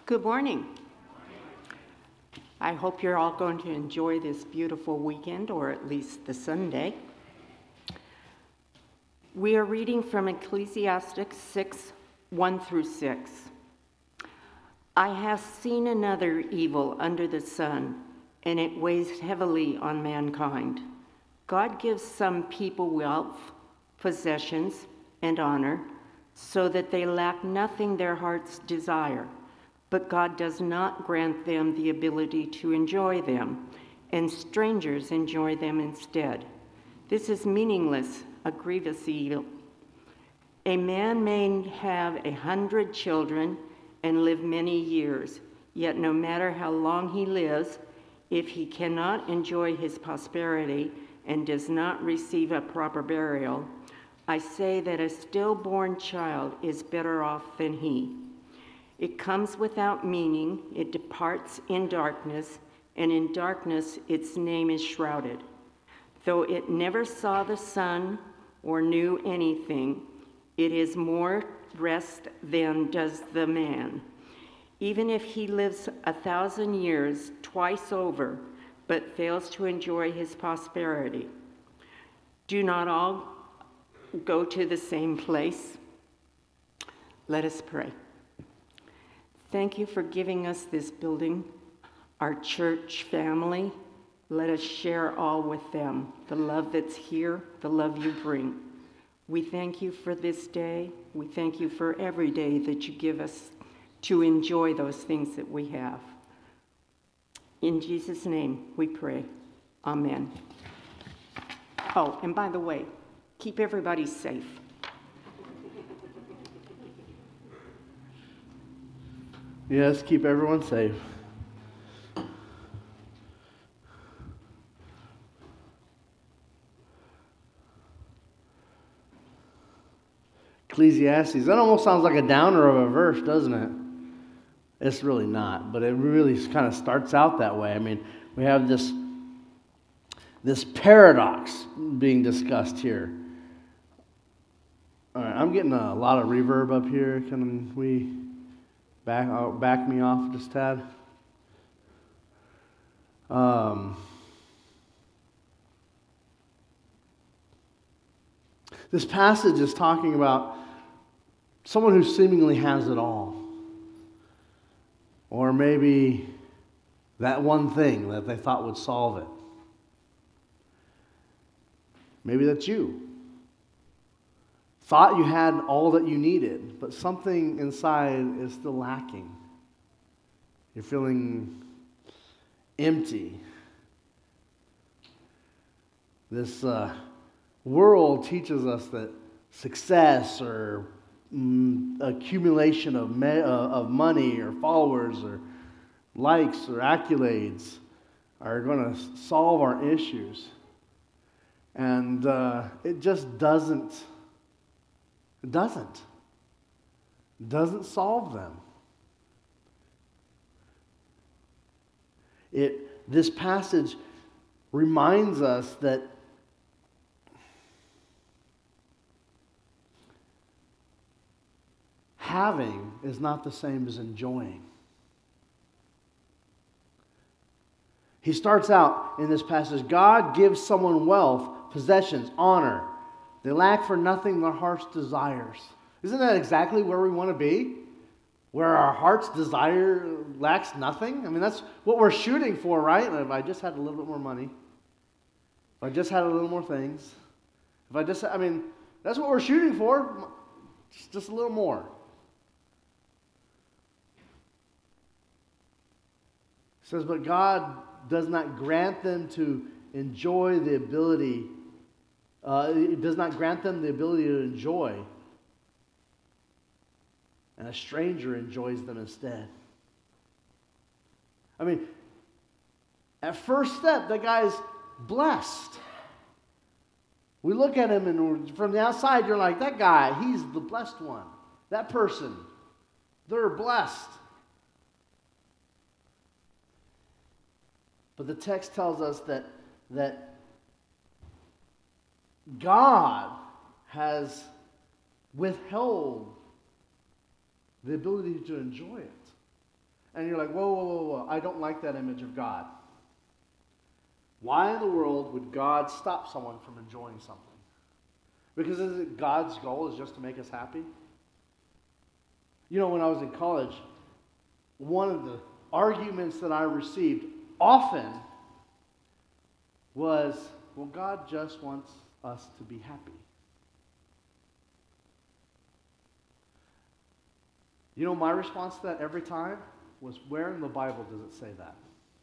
Good morning. I hope you're all going to enjoy this beautiful weekend, or at least the Sunday. We are reading from Ecclesiastes 6, 1 through 6. I have seen another evil under the sun, and it weighs heavily on mankind. God gives some people wealth, possessions, and honor, so that they lack nothing their hearts desire. But God does not grant them the ability to enjoy them, and strangers enjoy them instead. This is meaningless, a grievous evil. A man may have 100 children and live many years, yet no matter how long he lives, if he cannot enjoy his prosperity and does not receive a proper burial, I say that a stillborn child is better off than he. It comes without meaning, it departs in darkness, and in darkness its name is shrouded. Though it never saw the sun or knew anything, it is more rest than does the man. Even if he lives 1,000 years twice over, but fails to enjoy his prosperity. Do not all go to the same place? Let us pray. Thank you for giving us this building, our church family. Let us share all with them, the love that's here, the love you bring. We thank you for this day. We thank you for every day that you give us to enjoy those things that we have. In Jesus' name we pray. Amen. Oh, and by the way, keep everybody safe. Yes, keep everyone safe. Ecclesiastes, that almost sounds like a downer of a verse, doesn't it? It's really not, but it really kind of starts out that way. I mean, we have this paradox being discussed here. All right, I'm getting a lot of reverb up here. Can we back me off just a tad? This passage is talking about someone who seemingly has it all. Or maybe that one thing that they thought would solve it. Maybe that's you. Thought you had all that you needed, but something inside is still lacking. You're feeling empty. This world teaches us that success or accumulation of money or followers or likes or accolades are going to solve our issues. And it just doesn't. It doesn't solve them. This passage reminds us that having is not the same as enjoying. He starts out in this passage, God gives someone wealth, possessions, honor. They lack for nothing their heart's desires. Isn't that exactly where we want to be? Where our heart's desire lacks nothing? I mean, that's what we're shooting for, right? If I just had a little bit more money. If I just had a little more things. That's what we're shooting for. Just a little more. It says, but God does not grant them to enjoy the ability. It does not grant them the ability to enjoy. And a stranger enjoys them instead. I mean, at first step, that guy's blessed. We look at him and from the outside, you're like, that guy, he's the blessed one. That person, they're blessed. But the text tells us that God has withheld the ability to enjoy it. And you're like, whoa, whoa, whoa, whoa, I don't like that image of God. Why in the world would God stop someone from enjoying something? Because is it God's goal is just to make us happy? You know, when I was in college, one of the arguments that I received often was, well, God just wants us to be happy. You know, my response to that every time was, where in the Bible does it say that?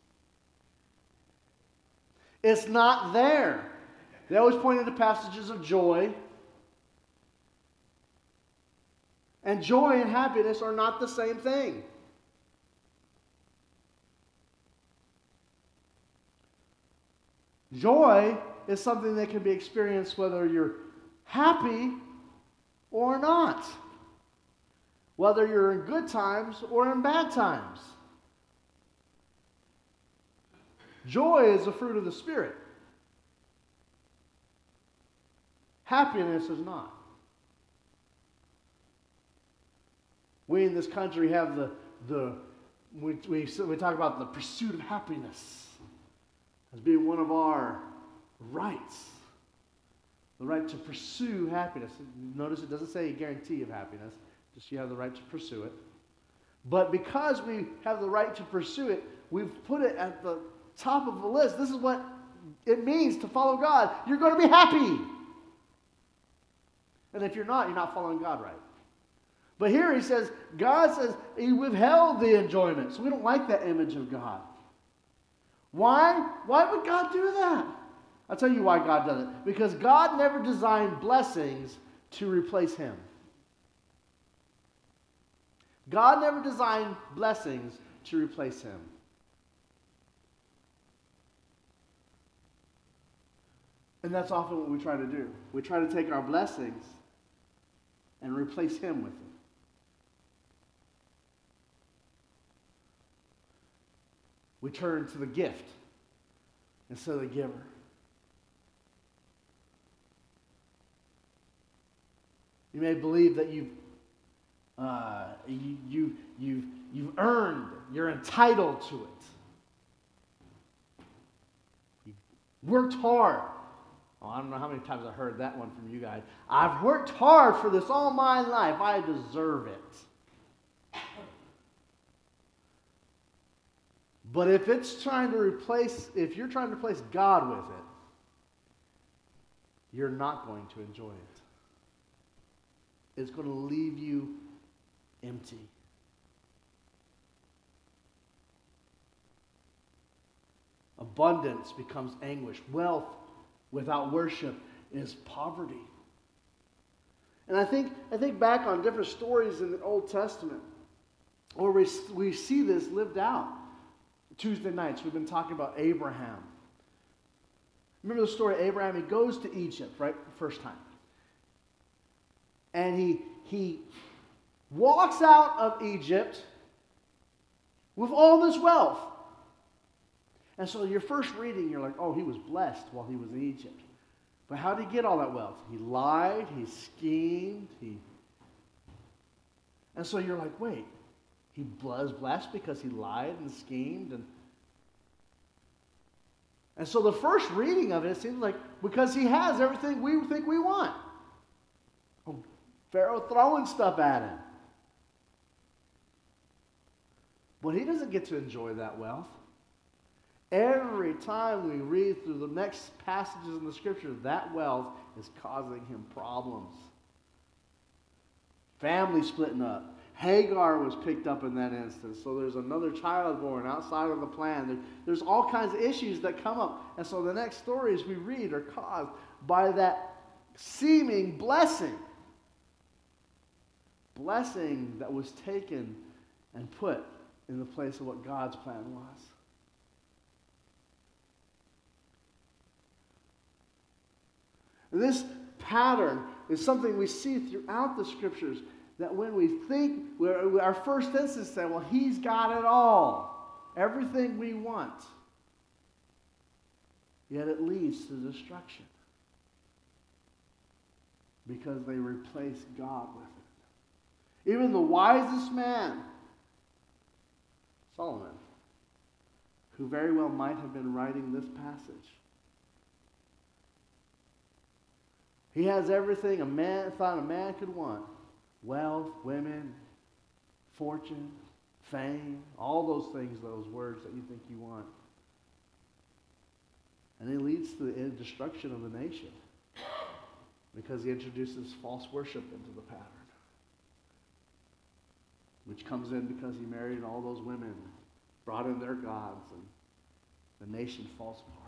It's not there. They always pointed to passages of joy. And joy and happiness are not the same thing. Joy is something that can be experienced whether you're happy or not. Whether you're in good times or in bad times. Joy is a fruit of the Spirit. Happiness is not. We in this country have we talk about the pursuit of happiness as being one of our rights. The right to pursue happiness. Notice it doesn't say a guarantee of happiness. Just you have the right to pursue it. But because we have the right to pursue it, we've put it at the top of the list. This is what it means to follow God. You're going to be happy. And if you're not following God right. But here he says, God says he withheld the enjoyment. So we don't like that image of God. Why? Why would God do that? I'll tell you why God does it. Because God never designed blessings to replace him. God never designed blessings to replace him. And that's often what we try to do. We try to take our blessings and replace him with them. We turn to the gift instead of the giver. You may believe that you've earned, you're entitled to it. You've worked hard. Oh, I don't know how many times I've heard that one from you guys. I've worked hard for this all my life. I deserve it. But if you're trying to replace God with it, you're not going to enjoy it. It's going to leave you empty. Abundance becomes anguish. Wealth without worship is poverty. And I think back on different stories in the Old Testament where we see this lived out. Tuesday nights, we've been talking about Abraham. Remember the story of Abraham? He goes to Egypt, right, the first time. And he walks out of Egypt with all this wealth. And so your first reading, you're like, oh, he was blessed while he was in Egypt. But how did he get all that wealth? He lied, he schemed, And so you're like, wait, he was blessed because he lied and schemed. And so the first reading of it seems like because he has everything we think we want. Pharaoh throwing stuff at him. But he doesn't get to enjoy that wealth. Every time we read through the next passages in the scripture, that wealth is causing him problems. Family splitting up. Hagar was picked up in that instance. So there's another child born outside of the plan. There's all kinds of issues that come up. And so the next stories we read are caused by that seeming blessing. Blessing that was taken and put in the place of what God's plan was. And this pattern is something we see throughout the scriptures, that when we think, our first instance say, well, he's got it all. Everything we want. Yet it leads to destruction. Because they replace God with it. Even the wisest man Solomon, who very well might have been writing this passage. He has everything a man thought a man could want. Wealth, women, fortune, fame, all those things, those words that you think you want. And it leads to the destruction of the nation because he introduces false worship into the pattern, which comes in because he married all those women, brought in their gods, and the nation falls apart.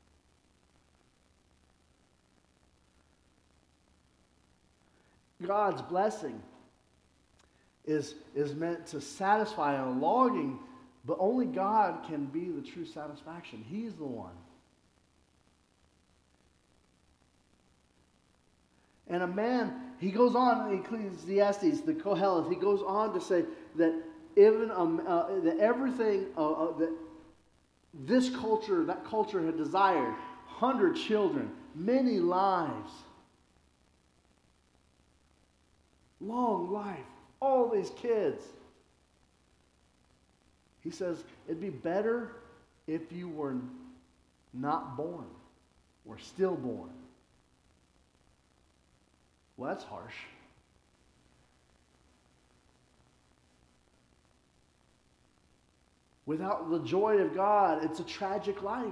God's blessing is meant to satisfy a longing, but only God can be the true satisfaction. He's the one. And a man, he goes on in Ecclesiastes, the Koheleth, he goes on to say that even that everything that this culture, that culture had desired, 100 children, many lives, long life, all these kids. He says, it'd be better if you were not born or stillborn. Well, that's harsh. Without the joy of God, it's a tragic life.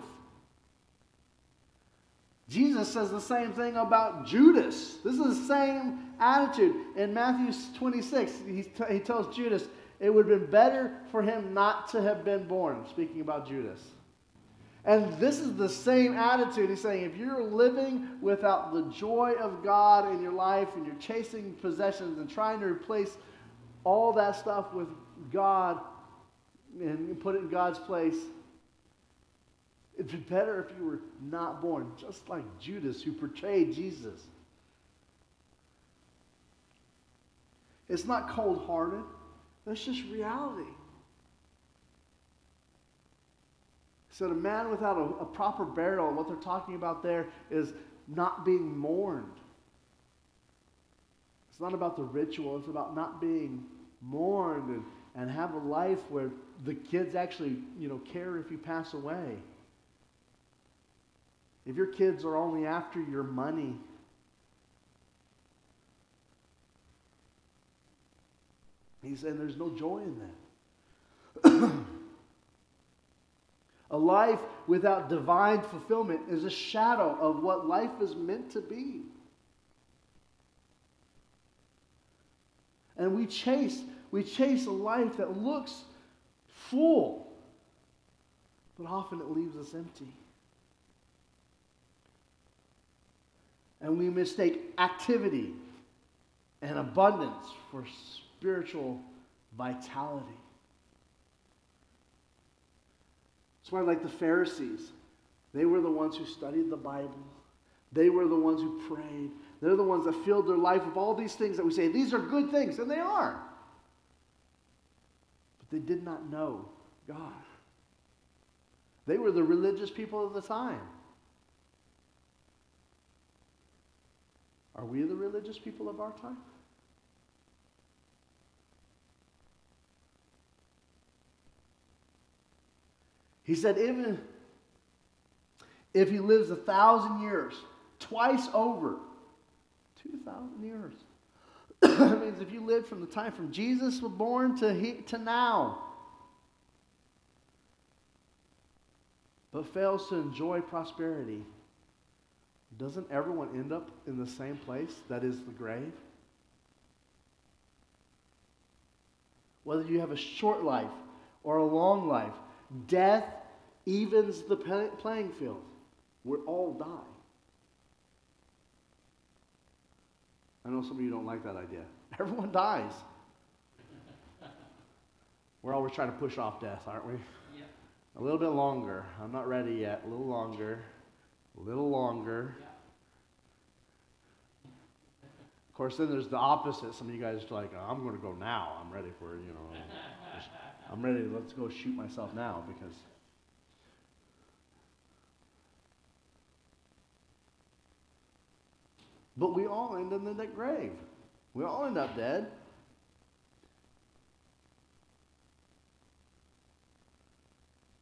Jesus says the same thing about Judas. This is the same attitude. In Matthew 26, he tells Judas, it would have been better for him not to have been born, speaking about Judas. And this is the same attitude. He's saying, if you're living without the joy of God in your life and you're chasing possessions and trying to replace all that stuff with God and put it in God's place, it'd be better if you were not born, just like Judas who portrayed Jesus. It's not cold-hearted. That's just reality. So a man without a proper burial, what they're talking about there is not being mourned. It's not about the ritual. It's about not being mourned and have a life where the kids actually, care if you pass away. If your kids are only after your money, he's saying there's no joy in that. A life without divine fulfillment is a shadow of what life is meant to be. And we chase a life that looks full, but often it leaves us empty. And we mistake activity and abundance for spiritual vitality. That's why, like the Pharisees, they were the ones who studied the Bible. They were the ones who prayed. They're the ones that filled their life with all these things that we say, these are good things, and they are. But they did not know God. They were the religious people of the time. Are we the religious people of our time? He said, even if he lives 1,000 years, twice over, 2,000 years. That means if you lived from the time from Jesus was born to now, but fails to enjoy prosperity, doesn't everyone end up in the same place, that is the grave? Whether you have a short life or a long life, death evens the playing field. We all die. I know some of you don't like that idea. Everyone dies. We're always trying to push off death, aren't we? Yeah. A little bit longer. I'm not ready yet. A little longer. A little longer. Yeah. Of course, then there's the opposite. Some of you guys are like, oh, I'm going to go now. I'm ready for, I'm ready. Let's go shoot myself now because... But we all end in that grave. We all end up dead.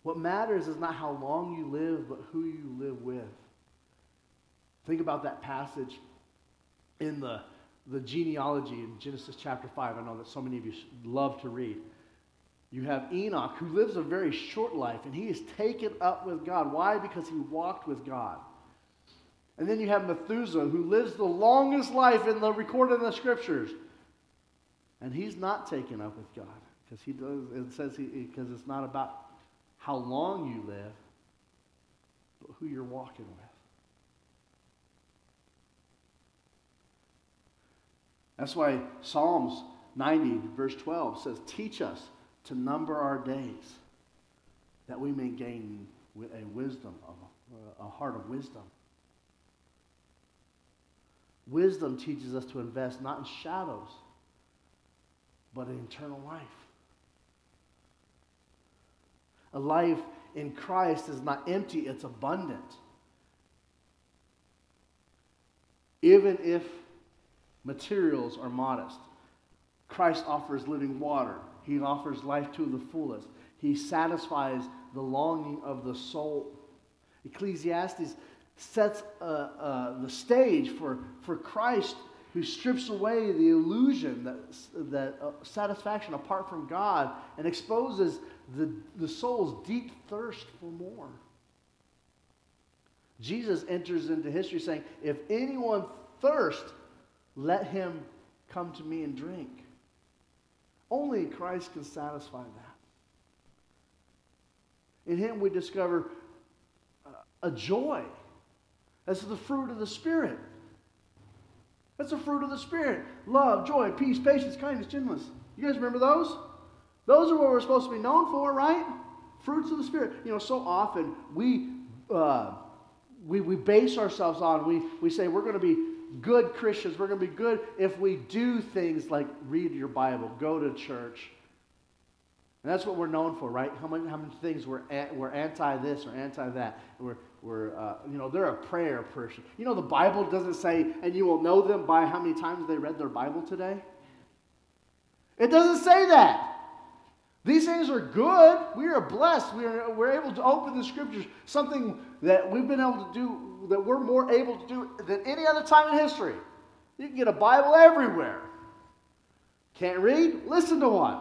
What matters is not how long you live, but who you live with. Think about that passage in the genealogy in Genesis chapter 5. I know that so many of you love to read. You have Enoch, who lives a very short life, and he is taken up with God. Why? Because he walked with God. And then you have Methuselah, who lives the longest life recorded in the scriptures. And he's not taken up with God. Because it's not about how long you live, but who you're walking with. That's why Psalms 90, verse 12 says, teach us to number our days, that we may gain a heart of wisdom. Wisdom teaches us to invest not in shadows, but in eternal life. A life in Christ is not empty, it's abundant. Even if materials are modest, Christ offers living water. He offers life to the fullest. He satisfies the longing of the soul. Ecclesiastes sets the stage for Christ, who strips away the illusion that satisfaction apart from God and exposes the soul's deep thirst for more. Jesus enters into history saying, if anyone thirsts, let him come to me and drink. Only Christ can satisfy that. In him we discover a joy. That's the fruit of the Spirit. That's the fruit of the Spirit. Love, joy, peace, patience, kindness, gentleness. You guys remember those? Those are what we're supposed to be known for, right? Fruits of the Spirit. You know, so often we base ourselves on, we say we're going to be good Christians. We're going to be good if we do things like read your Bible, go to church. And that's what we're known for, right? How many things we're anti this or anti that. They're a prayer person. You know, the Bible doesn't say, and you will know them by how many times they read their Bible today. It doesn't say that. These things are good. We are blessed. We're able to open the scriptures, something that we've been able to do, that we're more able to do than any other time in history. You can get a Bible everywhere. Can't read? Listen to one.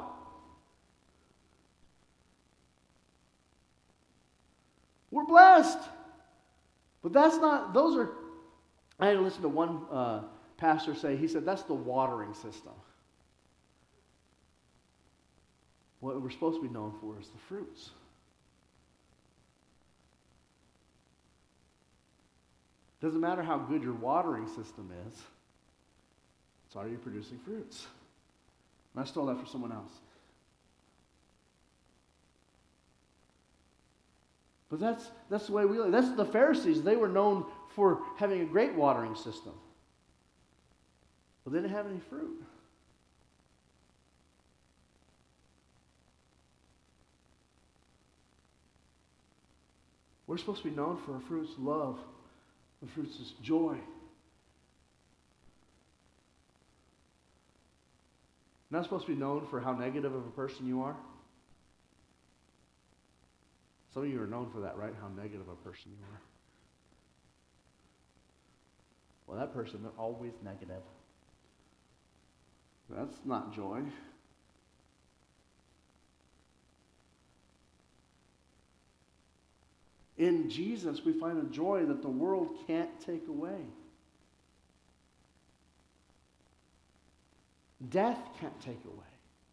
We're blessed. But that's not, I had to listen to one pastor say, he said, that's the watering system. What we're supposed to be known for is the fruits. Doesn't matter how good your watering system is. It's are you producing fruits? And I stole that from someone else. But that's the way we live. That's the Pharisees. They were known for having a great watering system. But they didn't have any fruit. We're supposed to be known for our fruits of love. The fruits is joy. Not supposed to be known for how negative of a person you are. Some of you are known for that, right? How negative a person you are. Well, that person, they're always negative. That's not joy. In Jesus, we find a joy that the world can't take away. Death can't take away.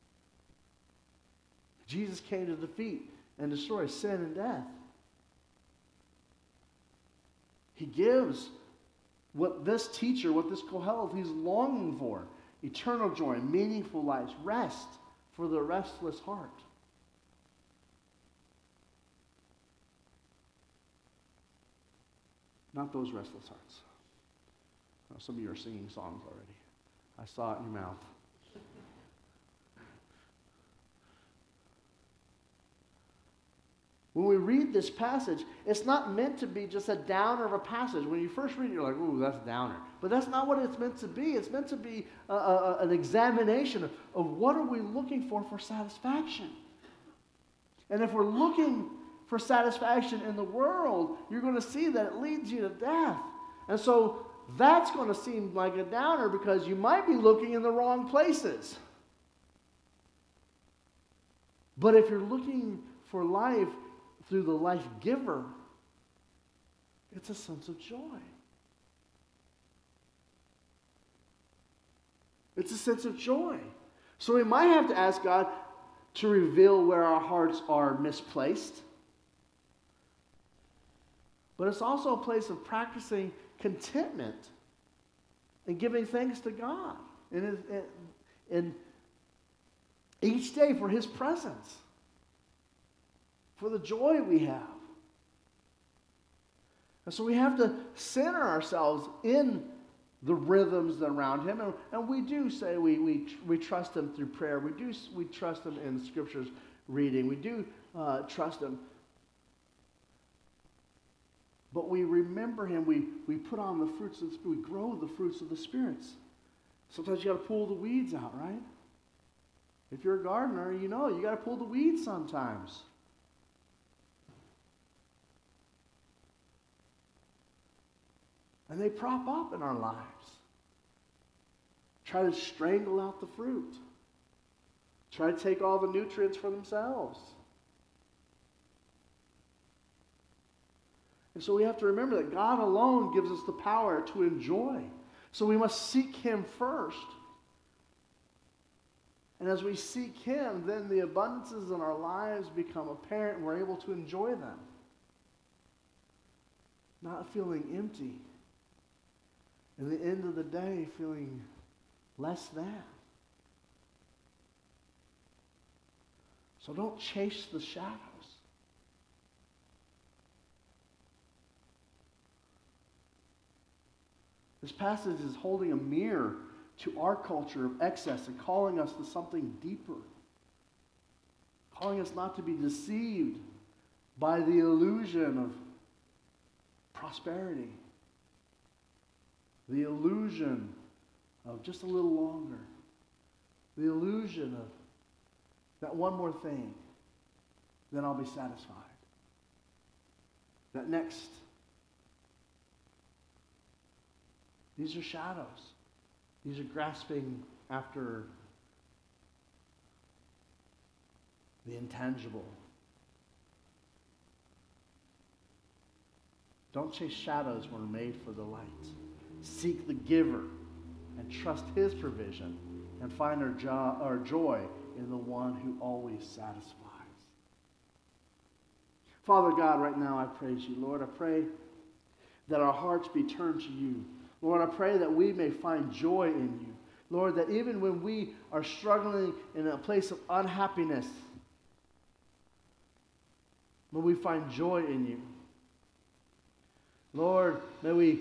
Jesus came to defeat and destroy sin and death. He gives what this teacher, what this Koheleth, he's longing for. Eternal joy, meaningful lives, rest for the restless heart. Not those restless hearts. Now, some of you are singing songs already. I saw it in your mouth. When we read this passage, it's not meant to be just a downer of a passage. When you first read it, you're like, ooh, that's a downer. But that's not what it's meant to be. It's meant to be an examination of what are we looking for satisfaction. And if we're looking for satisfaction in the world, you're going to see that it leads you to death. And so that's going to seem like a downer because you might be looking in the wrong places. But if you're looking for life through the life giver, it's a sense of joy. It's a sense of joy. So we might have to ask God to reveal where our hearts are misplaced. But it's also a place of practicing contentment and giving thanks to God and each day for His presence, for the joy we have. And so we have to center ourselves in the rhythms around Him. And we do say we trust Him through prayer. We trust Him in Scriptures reading. We do trust Him. But we remember Him. We put on the fruits of the Spirit. We grow the fruits of the spirits. Sometimes you got to pull the weeds out, right? If you're a gardener, you know you got to pull the weeds sometimes. And they prop up in our lives. Try to strangle out the fruit. Try to take all the nutrients for themselves. And so we have to remember that God alone gives us the power to enjoy. So we must seek Him first. And as we seek Him, then the abundances in our lives become apparent and we're able to enjoy them. Not feeling empty. At the end of the day, feeling less than. So don't chase the shadows. This passage is holding a mirror to our culture of excess and calling us to something deeper. Calling us not to be deceived by the illusion of prosperity. The illusion of just a little longer. The illusion of that one more thing, then I'll be satisfied. That next. These are shadows. These are grasping after the intangible. Don't chase shadows when we're made for the light. Seek the giver and trust His provision and find our joy in the one who always satisfies. Father God, right now I praise You. Lord, I pray that our hearts be turned to You. Lord, I pray that we may find joy in You. Lord, that even when we are struggling in a place of unhappiness, may we find joy in You. Lord, may we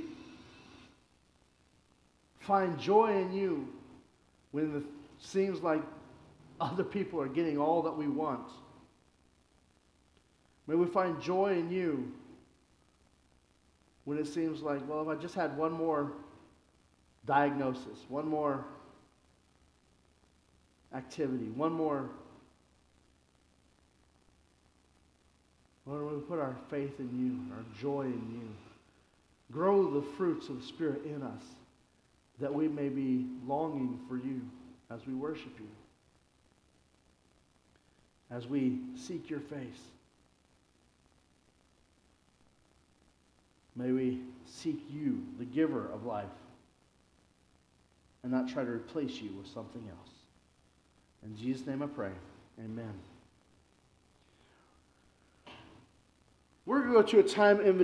find joy in You when it seems like other people are getting all that we want. May we find joy in You when it seems like, well, if I just had one more diagnosis, one more activity, one more. Lord, we put our faith in You, our joy in You. Grow the fruits of the Spirit in us, that we may be longing for You as we worship You, as we seek Your face. May we seek You, the giver of life, and not try to replace You with something else. In Jesus' name I pray. Amen. We're going to go to a time of invitation.